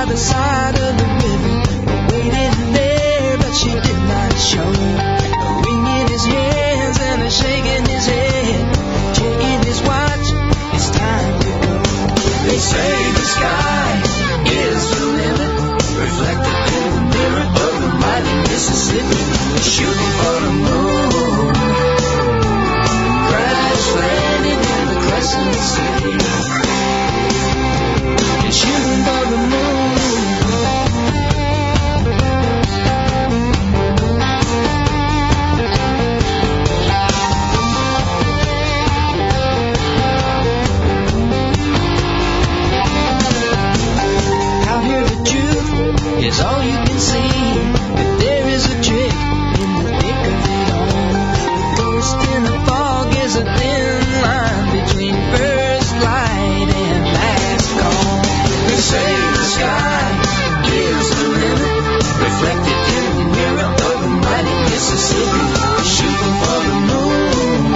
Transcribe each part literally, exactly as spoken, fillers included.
by the side of the river, waiting there, but she did not show. A ring in his hands and a shake in his head, checking his watch, it's time to go. They say the sky is the limit, reflected in the mirror of the mighty Mississippi, shooting for the moon, crash landing in the Crescent City, and shooting for the moon. Out here the truth is all you can see, but there is a trick in the thick of it all. The ghost in the fog is a thin line between first light and last call. They say the sky is the limit, reflected in the mirror of the mighty Mississippi, shooting for the moon,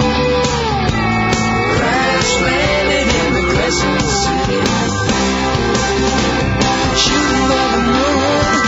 crash landing in the Crescent City, shooting for the moon.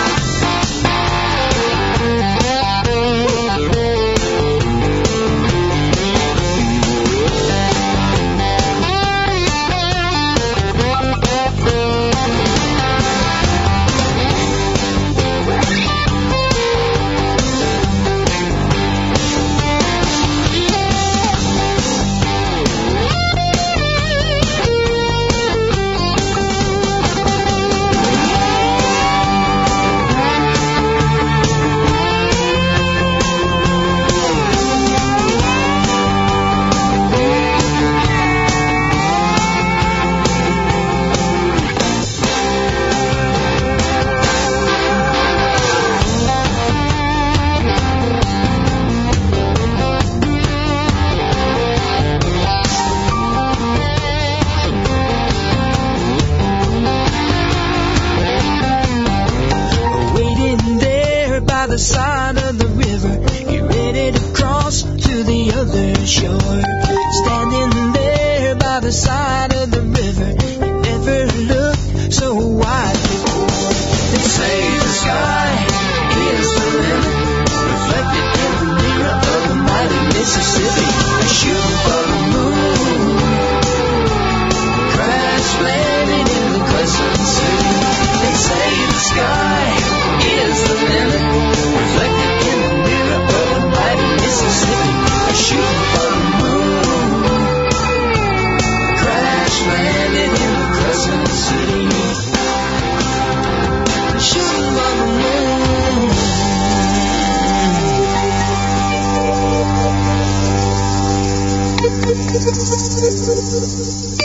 Waiting there by the side of the river, get ready to cross to the other shore. Standing there by the side of the river, you never looked so wide before. They say the sky is the limit, reflected in the mirror of the mighty Mississippi, shooting for the moon, crash landing in the Crescent City. They say the sky is the limit, reflected in the mirror of the mighty Mississippi, shooting for the moon, crash landing in the Crescent City, shooting for the moon.